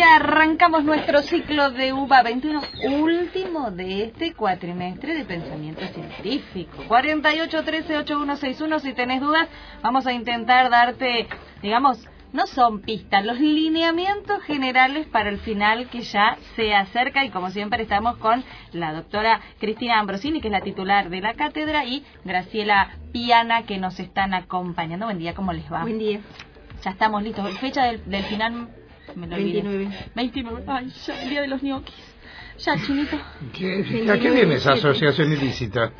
arrancamos nuestro ciclo de UBA 21, último de este cuatrimestre de pensamiento científico. 48138161, si tenés dudas, vamos a intentar darte, digamos, no son pistas, los lineamientos generales para el final que ya se acerca, y como siempre estamos con la doctora Cristina Ambrosini, que es la titular de la cátedra, y Graciela Piana, que nos están acompañando. Buen día, ¿cómo les va? Buen día. Ya estamos listos. Fecha del final, me lo olvidé. 29. Ay, ya, el día de los ñoquis. Ya, Chinito. ¿A qué viene esa asociación ilícita?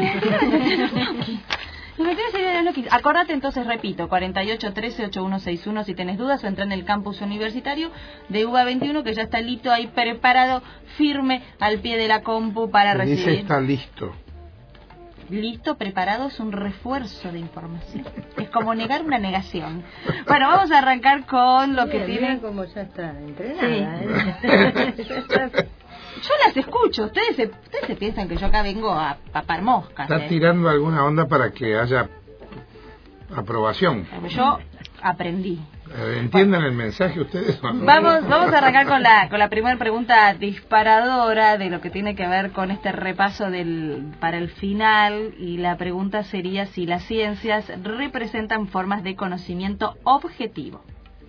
Acordate entonces, repito, 48138161 si tenés dudas, o entra en el campus universitario de UBA 21, que ya está listo ahí, preparado, firme, al pie de la compu para recibir. Dice está listo. Listo, preparado, es un refuerzo de información. Es como negar una negación. Bueno, vamos a arrancar con lo que tiene... como ya está entrenada, sí. Yo las escucho, ustedes se piensan que yo acá vengo a papar moscas. Está tirando alguna onda para que haya aprobación. Yo aprendí. ¿Entienden el mensaje ustedes? Vamos a arrancar con la primera pregunta disparadora de lo que tiene que ver con este repaso para el final, y la pregunta sería si las ciencias representan formas de conocimiento objetivo.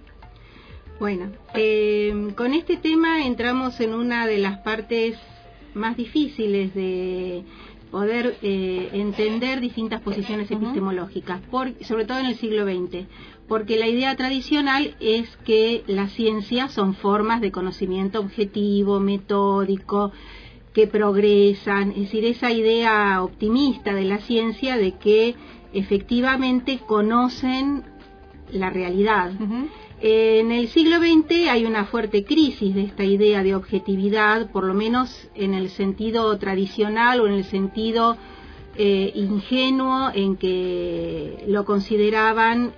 Bueno, con este tema entramos en una de las partes más difíciles de poder entender distintas posiciones epistemológicas, sobre todo en el siglo XX, porque la idea tradicional es que las ciencias son formas de conocimiento objetivo, metódico, que progresan, es decir, esa idea optimista de la ciencia de que efectivamente conocen la realidad. En el siglo XX hay una fuerte crisis de esta idea de objetividad, por lo menos en el sentido tradicional o en el sentido ingenuo en que lo consideraban,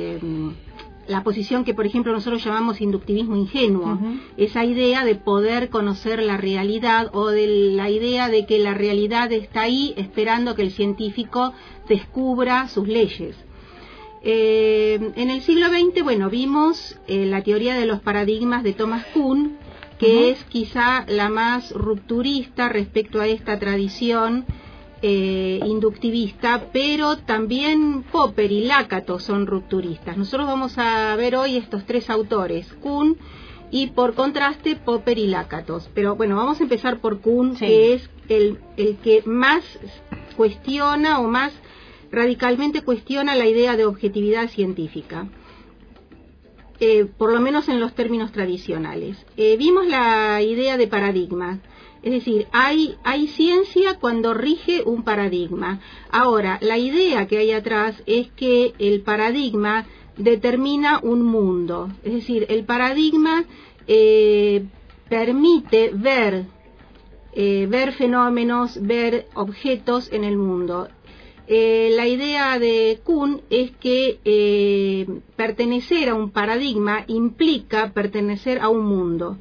la posición que, por ejemplo, nosotros llamamos inductivismo ingenuo, esa idea de poder conocer la realidad, o de la idea de que la realidad está ahí esperando que el científico descubra sus leyes. En el siglo XX, bueno, vimos la teoría de los paradigmas de Thomas Kuhn, que es quizá la más rupturista respecto a esta tradición inductivista, pero también Popper y Lakatos son rupturistas. Nosotros vamos a ver hoy estos tres autores, Kuhn y, por contraste, Popper y Lakatos. Pero bueno, vamos a empezar por Kuhn, sí, que es el que más cuestiona o más radicalmente cuestiona la idea de objetividad científica, por lo menos en los términos tradicionales. Vimos la idea de paradigma, es decir, hay ciencia cuando rige un paradigma. Ahora, la idea que hay atrás es que el paradigma determina un mundo, es decir, el paradigma permite ver fenómenos, ver objetos en el mundo. La idea de Kuhn es que pertenecer a un paradigma implica pertenecer a un mundo.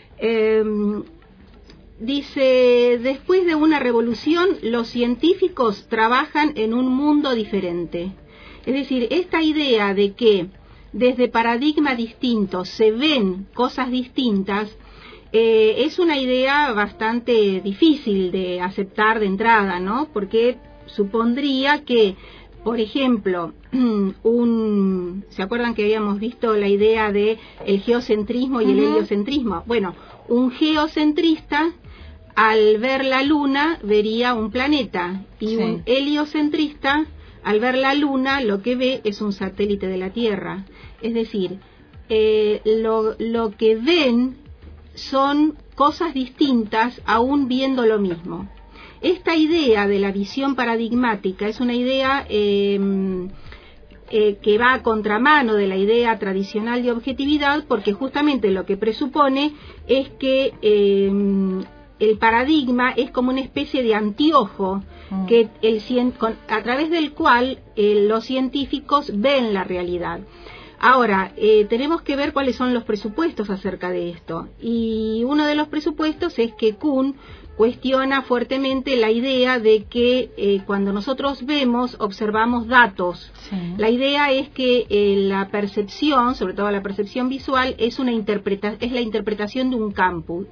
Dice, después de una revolución, los científicos trabajan en un mundo diferente. Es decir, esta idea de que desde paradigmas distintos se ven cosas distintas, es una idea bastante difícil de aceptar de entrada, ¿no? Porque supondría que, por ejemplo, ¿se acuerdan que habíamos visto la idea de el geocentrismo y el heliocentrismo? Bueno, un geocentrista al ver la luna vería un planeta, y un heliocentrista al ver la luna lo que ve es un satélite de la Tierra. Es decir, lo que ven son cosas distintas aún viendo lo mismo. Esta idea de la visión paradigmática es una idea que va a contramano de la idea tradicional de objetividad, porque justamente lo que presupone es que el paradigma es como una especie de anteojo que a través del cual los científicos ven la realidad. Ahora, tenemos que ver cuáles son los presupuestos acerca de esto. Y uno de los presupuestos es que Kuhn cuestiona fuertemente la idea de que cuando nosotros vemos, observamos datos. Sí. La idea es que la percepción, sobre todo la percepción visual, es la interpretación de un campo.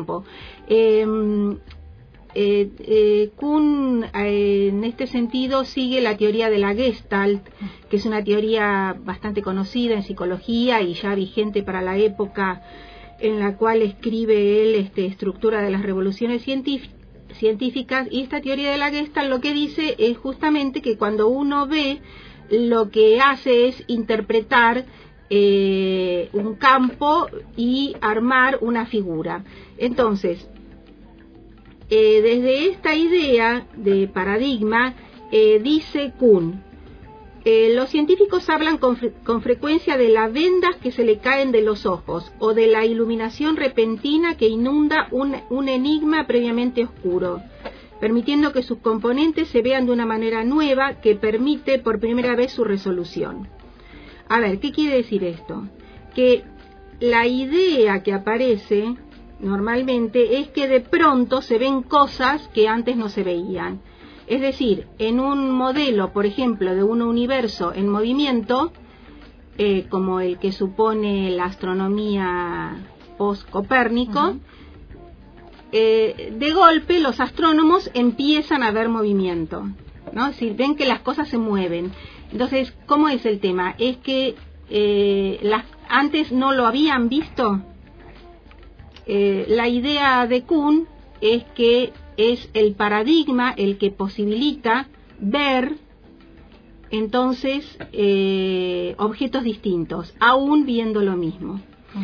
Kuhn en este sentido sigue la teoría de la Gestalt, que es una teoría bastante conocida en psicología y ya vigente para la época en la cual escribe él Estructura de las revoluciones científicas. Y esta teoría de la Gestalt lo que dice es justamente que cuando uno ve, lo que hace es interpretar un campo y armar una figura. Entonces, desde esta idea de paradigma, dice Kuhn, los científicos hablan con frecuencia de las vendas que se le caen de los ojos o de la iluminación repentina que inunda un enigma previamente oscuro, permitiendo que sus componentes se vean de una manera nueva que permite por primera vez su resolución. A ver, ¿qué quiere decir esto? Que la idea que aparece normalmente es que de pronto se ven cosas que antes no se veían. Es decir, en un modelo, por ejemplo, de un universo en movimiento, como el que supone la astronomía post-Copérnico, de golpe los astrónomos empiezan a ver movimiento, ¿no? Es decir, ven que las cosas se mueven. Entonces, ¿cómo es el tema? Es que antes no lo habían visto. La idea de Kuhn es que es el paradigma el que posibilita ver entonces objetos distintos, aún viendo lo mismo.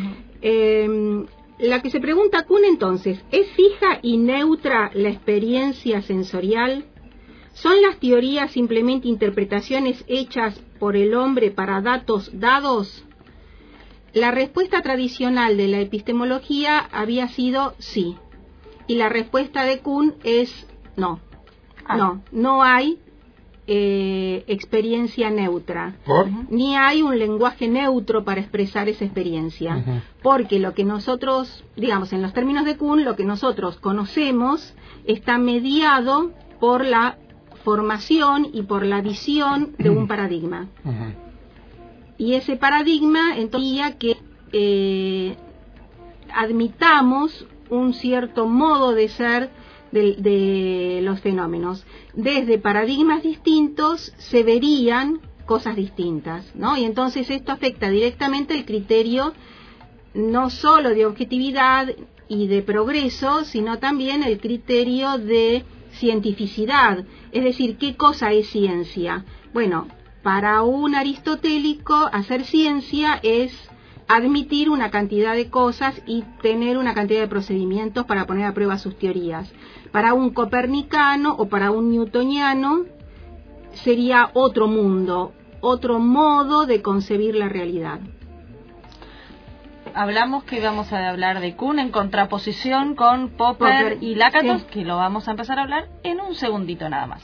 La que se pregunta Kuhn entonces, ¿es fija y neutra la experiencia sensorial? ¿Son las teorías simplemente interpretaciones hechas por el hombre para datos dados? La respuesta tradicional de la epistemología había sido sí. Y la respuesta de Kuhn es no. No hay experiencia neutra. ¿Por? Ni hay un lenguaje neutro para expresar esa experiencia. Porque lo que nosotros, digamos, en los términos de Kuhn, lo que nosotros conocemos está mediado por la formación y por la visión de un paradigma. Y ese paradigma, entonces, que admitamos un cierto modo de ser de los fenómenos. Desde paradigmas distintos se verían cosas distintas, ¿no? Y entonces esto afecta directamente el criterio no solo de objetividad y de progreso, sino también el criterio de cientificidad. Es decir, ¿qué cosa es ciencia? Bueno, para un aristotélico, hacer ciencia es admitir una cantidad de cosas y tener una cantidad de procedimientos para poner a prueba sus teorías. Para un copernicano o para un newtoniano sería otro mundo, otro modo de concebir la realidad. Hablamos que íbamos a hablar de Kuhn en contraposición con Popper y Lakatos, sí, que lo vamos a empezar a hablar en un segundito nada más.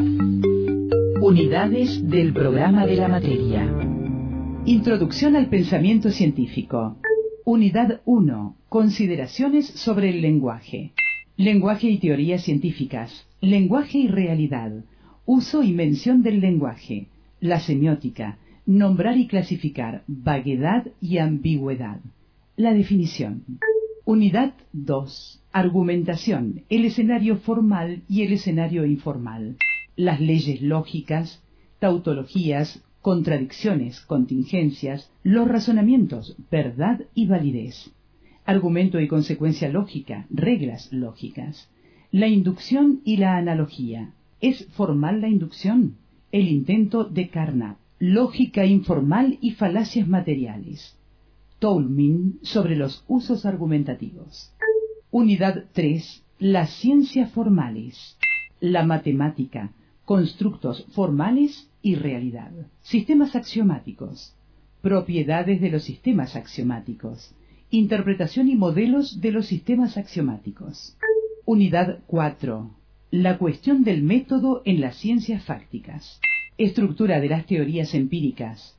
Unidades del programa de la materia. Introducción al pensamiento científico. Unidad 1. Consideraciones sobre el lenguaje. Lenguaje y teorías científicas. Lenguaje y realidad. Uso y mención del lenguaje. La semiótica. Nombrar y clasificar. Vaguedad y ambigüedad. La definición. Unidad 2. Argumentación. El escenario formal y el escenario informal. Las leyes lógicas, tautologías, contradicciones, contingencias, los razonamientos, verdad y validez. Argumento y consecuencia lógica, reglas lógicas. La inducción y la analogía. ¿Es formal la inducción? El intento de Carnap. Lógica informal y falacias materiales. Toulmin sobre los usos argumentativos. Unidad 3. Las ciencias formales. La matemática. Constructos formales y realidad. Sistemas axiomáticos. Propiedades de los sistemas axiomáticos. Interpretación y modelos de los sistemas axiomáticos. Unidad 4. La cuestión del método en las ciencias fácticas. Estructura de las teorías empíricas.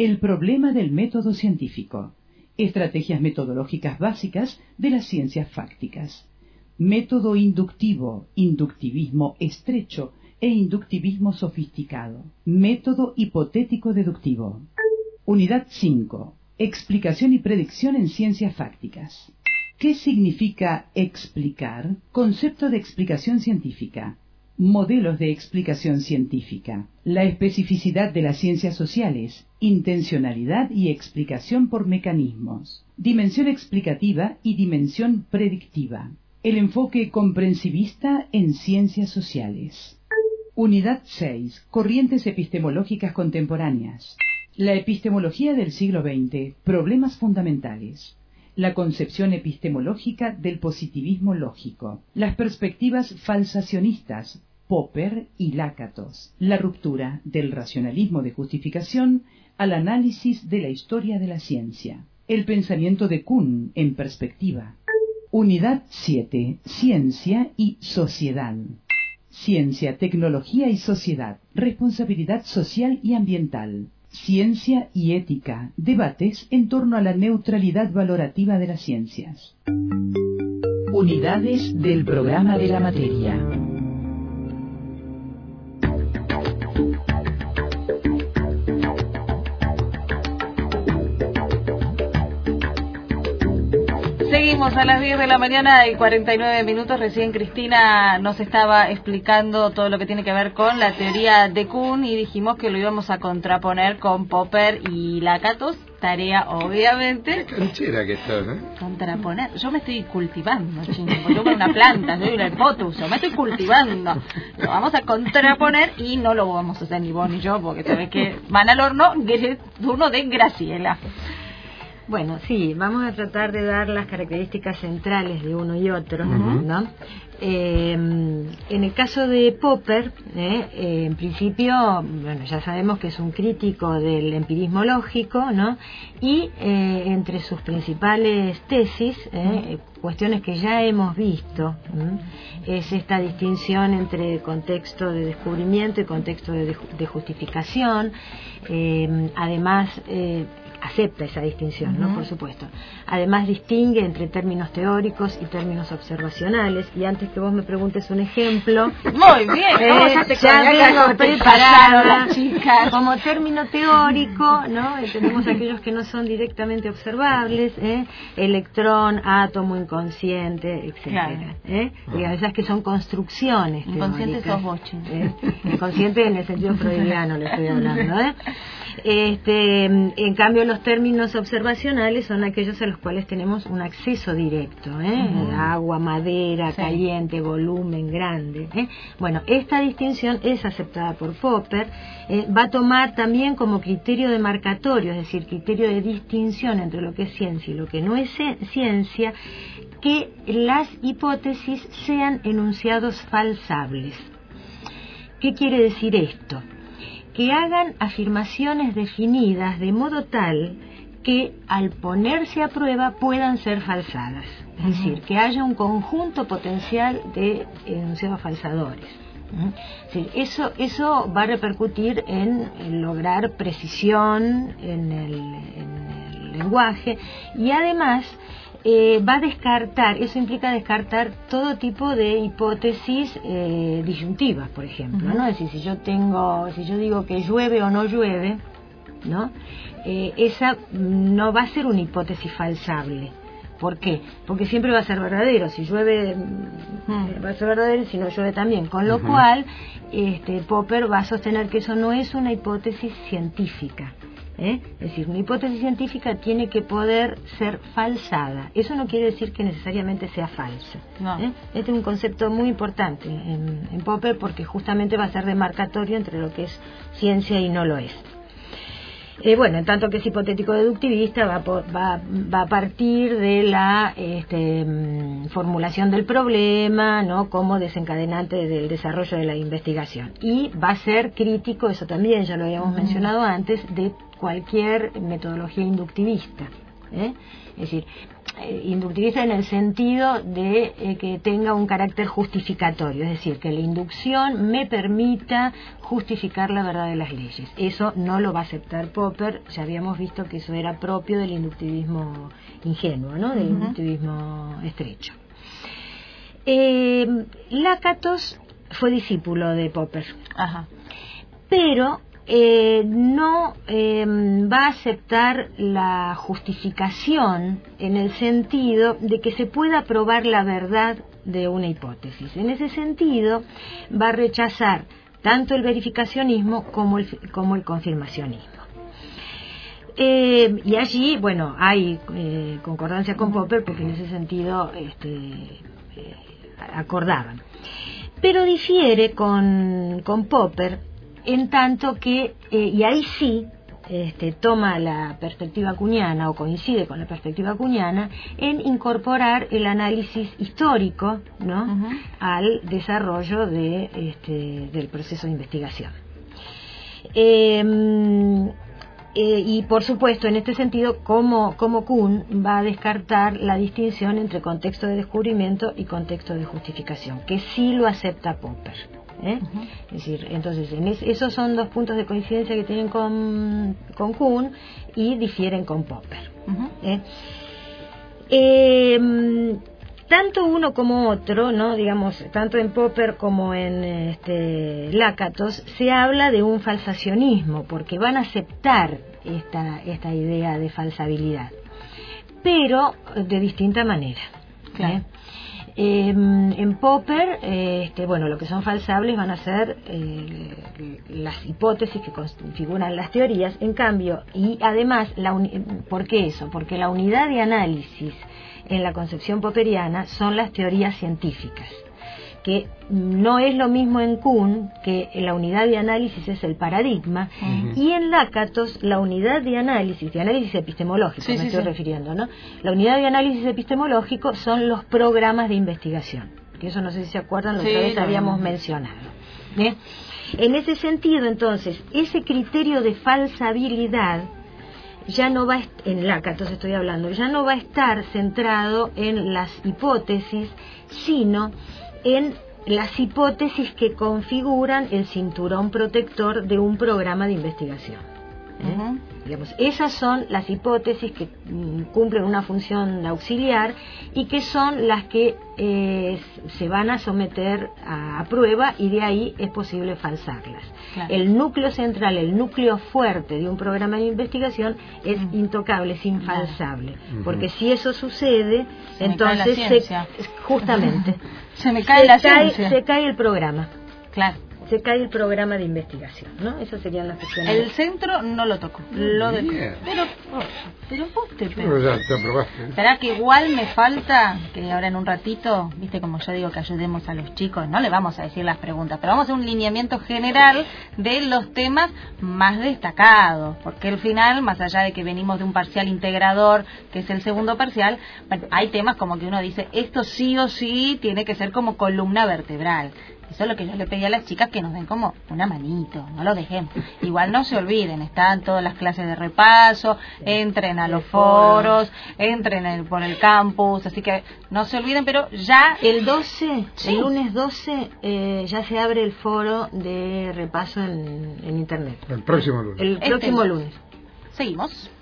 El problema del método científico. Estrategias metodológicas básicas de las ciencias fácticas. Método inductivo, inductivismo estrecho e inductivismo sofisticado. Método hipotético deductivo. Unidad 5. Explicación y predicción en ciencias fácticas. ¿Qué significa explicar? Concepto de explicación científica. Modelos de explicación científica. La especificidad de las ciencias sociales. Intencionalidad y explicación por mecanismos. Dimensión explicativa y dimensión predictiva. El enfoque comprensivista en ciencias sociales. Unidad 6. Corrientes epistemológicas contemporáneas. La epistemología del siglo XX. Problemas fundamentales. La concepción epistemológica del positivismo lógico. Las perspectivas falsacionistas, Popper y Lakatos. La ruptura del racionalismo de justificación al análisis de la historia de la ciencia. El pensamiento de Kuhn en perspectiva. Unidad 7. Ciencia y sociedad. Ciencia, tecnología y sociedad. Responsabilidad social y ambiental. Ciencia y ética. Debates en torno a la neutralidad valorativa de las ciencias. Unidades del programa de la materia. Seguimos a las 10 de la mañana y 49 minutos. Recién Cristina nos estaba explicando todo lo que tiene que ver con la teoría de Kuhn y dijimos que lo íbamos a contraponer con Popper y Lakatos. Tarea, obviamente. Qué canchera que estás, ¿eh? Contraponer. Yo me estoy cultivando, chino. Yo soy una planta, soy un hipotuso. Me estoy cultivando. Lo vamos a contraponer y no lo vamos a hacer ni vos ni yo, porque sabés que van al horno, turno de Graciela. Bueno, sí, vamos a tratar de dar las características centrales de uno y otro, ¿no? En el caso de Popper, en principio, bueno, ya sabemos que es un crítico del empirismo lógico, ¿no? Y entre sus principales tesis, cuestiones que ya hemos visto, es esta distinción entre contexto de descubrimiento y contexto de justificación. Además, acepta esa distinción, ¿no? Por supuesto. Además distingue entre términos teóricos y términos observacionales. Y antes que vos me preguntes un ejemplo, muy bien, ya vengo preparada, chica. Como término teórico, ¿no? Tenemos aquellos que no son directamente observables, electrón, átomo, inconsciente, etcétera. Claro. Y a veces que son construcciones inconsciente teóricas. sos vos, chino. Inconsciente en el sentido freudiano le estoy hablando, En cambio, los términos observacionales son aquellos a los cuales tenemos un acceso directo, agua, madera, caliente, volumen, grande. Bueno, esta distinción es aceptada por Popper. Va a tomar también como criterio demarcatorio, es decir, criterio de distinción entre lo que es ciencia y lo que no es ciencia, que las hipótesis sean enunciados falsables. ¿Qué quiere decir esto? Que hagan afirmaciones definidas de modo tal que al ponerse a prueba puedan ser falsadas. Es decir, que haya un conjunto potencial de enunciados falsadores. Eso va a repercutir en lograr precisión en el lenguaje y además va a descartar, eso implica descartar todo tipo de hipótesis disyuntivas, por ejemplo, ¿no? Es decir, si yo digo que llueve o no llueve, ¿no? Esa no va a ser una hipótesis falsable. ¿Por qué? Porque siempre va a ser verdadero. Si llueve va a ser verdadero y si no llueve también. Con lo cual, Popper va a sostener que eso no es una hipótesis científica. Es decir, una hipótesis científica tiene que poder ser falsada. Eso no quiere decir que necesariamente sea falsa. No. Este es un concepto muy importante en Popper porque justamente va a ser demarcatorio entre lo que es ciencia y no lo es. Bueno, en tanto que es hipotético deductivista, va a partir de la formulación del problema, ¿no? Como desencadenante del desarrollo de la investigación. Y va a ser crítico, eso también ya lo habíamos mencionado antes, de cualquier metodología inductivista. Es decir, inductivista en el sentido de que tenga un carácter justificatorio, es decir, que la inducción me permita justificar la verdad de las leyes. Eso no lo va a aceptar Popper, ya habíamos visto que eso era propio del inductivismo ingenuo, ¿no? Del inductivismo estrecho. Lakatos fue discípulo de Popper, pero no va a aceptar la justificación en el sentido de que se pueda probar la verdad de una hipótesis. En ese sentido, va a rechazar tanto el verificacionismo como el confirmacionismo. Y allí, bueno, hay concordancia con Popper porque en ese sentido acordaban. Pero difiere con Popper en tanto que, y ahí sí, toma la perspectiva kuhniana o coincide con la perspectiva kuhniana en incorporar el análisis histórico, ¿no? Al desarrollo del proceso de investigación. Y por supuesto, en este sentido, como Kuhn va a descartar la distinción entre contexto de descubrimiento y contexto de justificación, que sí lo acepta Popper. Es decir, entonces esos son dos puntos de coincidencia que tienen con Kuhn y difieren con Popper. Tanto uno como otro, ¿no? Digamos, tanto en Popper como en Lakatos, se habla de un falsacionismo, porque van a aceptar esta idea de falsabilidad, pero de distinta manera. Claro. En Popper, bueno, lo que son falsables van a ser las hipótesis que configuran las teorías. En cambio, y además, ¿por qué eso? Porque la unidad de análisis en la concepción popperiana son las teorías científicas, que no es lo mismo en Kuhn, que la unidad de análisis es el paradigma, y en Lakatos la unidad de análisis epistemológico, estoy refiriendo, ¿no? La unidad de análisis epistemológico son los programas de investigación, que eso no sé si se acuerdan, lo que otra vez habíamos mencionado. En ese sentido, entonces, ese criterio de falsabilidad ya no va, en Lakatos estoy hablando, ya no va a estar centrado en las hipótesis, sino en las hipótesis que configuran el cinturón protector de un programa de investigación. Digamos, esas son las hipótesis que cumplen una función auxiliar y que son las que se van a someter a prueba, y de ahí es posible falsarlas. Claro. El núcleo central, el núcleo fuerte de un programa de investigación es intocable, es infalsable, porque si eso sucede, entonces justamente se me cae la ciencia. Se cae el programa. Claro. Se cae el programa de investigación, ¿no? Esas serían las cuestiones. El centro no lo tocó, lo dejó. Pero vos te aprobaste. Esperá que igual me falta, que ahora en un ratito, viste como yo digo que ayudemos a los chicos, no le vamos a decir las preguntas, pero vamos a hacer un lineamiento general de los temas más destacados, porque al final, más allá de que venimos de un parcial integrador, que es el segundo parcial, bueno, hay temas como que uno dice, esto sí o sí tiene que ser como columna vertebral. Eso es lo que yo le pedí a las chicas, que nos den como una manito, no lo dejemos. Igual no se olviden, están todas las clases de repaso, entren a los foros, entren por el campus, así que no se olviden, pero ya... El lunes 12, ya se abre el foro de repaso en Internet. El próximo lunes. El próximo lunes. Seguimos.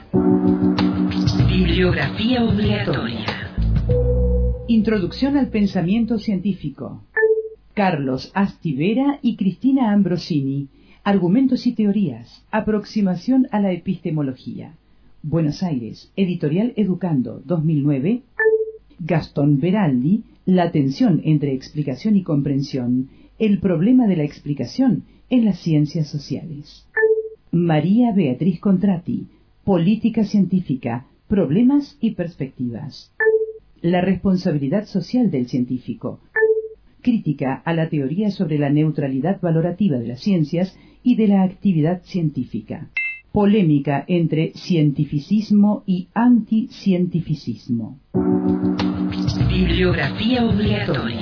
Bibliografía obligatoria. Introducción al pensamiento científico. Carlos Astivera y Cristina Ambrosini. Argumentos y teorías. Aproximación a la epistemología. Buenos Aires. Editorial Educando, 2009. Gastón Beraldi. La tensión entre explicación y comprensión. El problema de la explicación en las ciencias sociales. María Beatriz Contrati. Política científica. Problemas y perspectivas. La responsabilidad social del científico. Crítica a la teoría sobre la neutralidad valorativa de las ciencias y de la actividad científica. Polémica entre cientificismo y anticientificismo. Bibliografía obligatoria.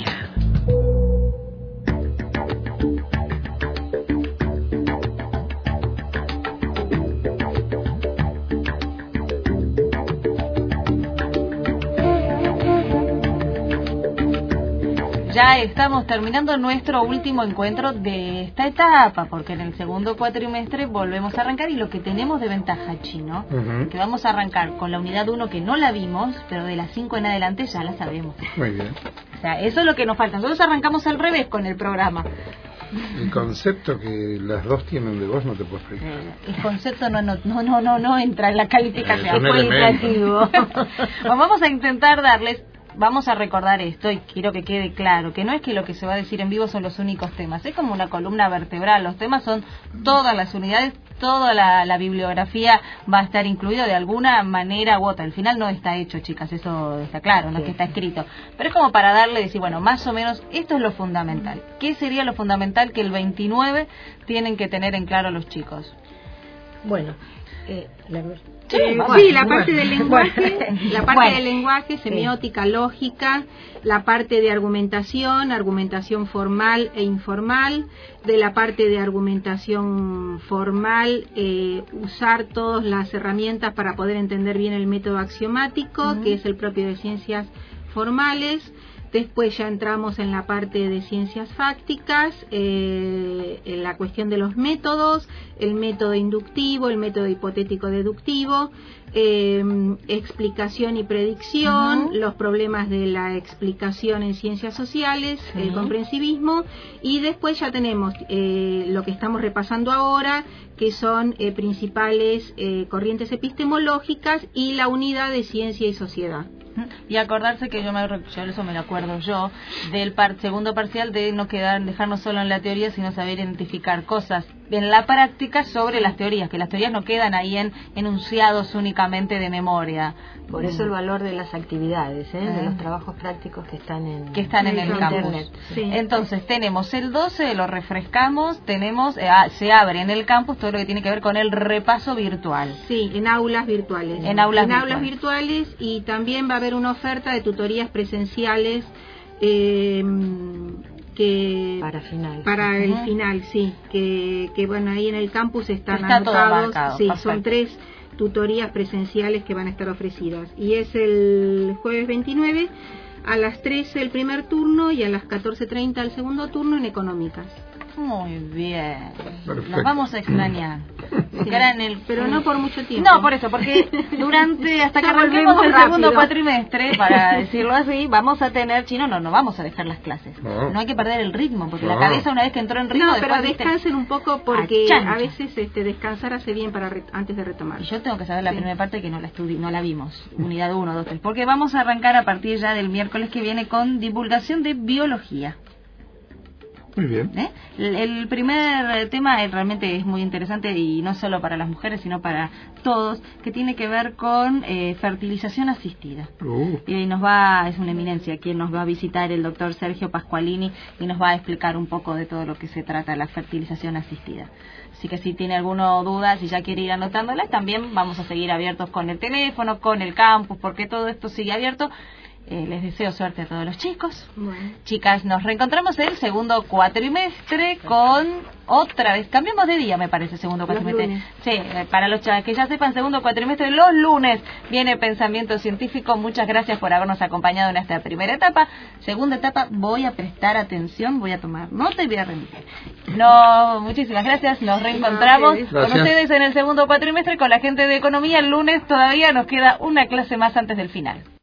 ya estamos terminando nuestro último encuentro de esta etapa, porque en el segundo cuatrimestre volvemos a arrancar, y lo que tenemos de ventaja, Chino, que vamos a arrancar con la unidad 1 que no la vimos, pero de las 5 en adelante ya la sabemos. Muy bien. O sea, eso es lo que nos falta. Nosotros arrancamos al revés con el programa. El concepto que las dos tienen de vos no te puedo explicar. El concepto no entra en la calificación. Cualitativo. Vamos a intentar darles, vamos a recordar esto, y quiero que quede claro, que no es que lo que se va a decir en vivo son los únicos temas, es como una columna vertebral, los temas son todas las unidades, toda la bibliografía va a estar incluida de alguna manera u otra. Al final no está hecho, chicas, eso está claro, no es que está escrito, pero es como para darle, decir, bueno, más o menos esto es lo fundamental. ¿Qué sería lo fundamental que el 29 tienen que tener en claro los chicos? Bueno, la parte del lenguaje, del lenguaje, semiótica, lógica, la parte de argumentación formal e informal, de la parte de argumentación formal, usar todas las herramientas para poder entender bien el método axiomático, que es el propio de ciencias formales. Después ya entramos en la parte de ciencias fácticas, en la cuestión de los métodos, el método inductivo, el método hipotético-deductivo, explicación y predicción, los problemas de la explicación en ciencias sociales, el comprensivismo, y después ya tenemos lo que estamos repasando ahora, que son principales corrientes epistemológicas y la unidad de ciencia y sociedad. Y acordarse que yo eso me lo acuerdo yo, del segundo parcial, de no dejarnos solo en la teoría, sino saber identificar cosas en la práctica sobre las teorías, que las teorías no quedan ahí en enunciados únicamente de memoria. Por eso el valor de las actividades, de los trabajos prácticos que están en el campus. Sí. Entonces tenemos el 12, lo refrescamos, tenemos se abre en el campus todo lo que tiene que ver con el repaso virtual. Sí, en aulas virtuales. En aulas virtuales, y también va a haber una oferta de tutorías presenciales para el final, sí, que bueno, ahí en el campus están anotados, sí, son 3 tutorías presenciales que van a estar ofrecidas, y es el jueves 29 a las 13 el primer turno y a las 14:30 el segundo turno en económicas. Muy bien. Perfecto. Nos vamos a extrañar. Sí, pero no por mucho tiempo. No, por eso, porque hasta que arranquemos el segundo cuatrimestre, para decirlo así, vamos a tener, Chino, no vamos a dejar las clases. No hay que perder el ritmo, porque la cabeza, una vez que entró en ritmo, pero descansen un poco, porque a veces descansar hace bien antes de retomar. Y yo tengo que saber la primera parte, que no la vimos, unidad 1, 2, 3, porque vamos a arrancar a partir ya del miércoles que viene con divulgación de biología. Muy bien. El primer tema realmente es muy interesante, y no solo para las mujeres, sino para todos, que tiene que ver con fertilización asistida. Y es una eminencia quien nos va a visitar, el doctor Sergio Pasqualini, y nos va a explicar un poco de todo lo que se trata de la fertilización asistida. Así que si tiene alguna duda, si ya quiere ir anotándolas, también vamos a seguir abiertos con el teléfono, con el campus, porque todo esto sigue abierto. Les deseo suerte a todos los chicos. Bueno. Chicas, nos reencontramos el segundo cuatrimestre con otra vez. Cambiamos de día, me parece, segundo cuatrimestre. Sí, para los que ya sepan, segundo cuatrimestre, los lunes viene Pensamiento Científico. Muchas gracias por habernos acompañado en esta primera etapa. Segunda etapa, voy a prestar atención, voy a tomar nota y voy a remitir. Muchísimas gracias. Nos reencontramos con ustedes en el segundo cuatrimestre, con la gente de Economía. El lunes todavía nos queda una clase más antes del final.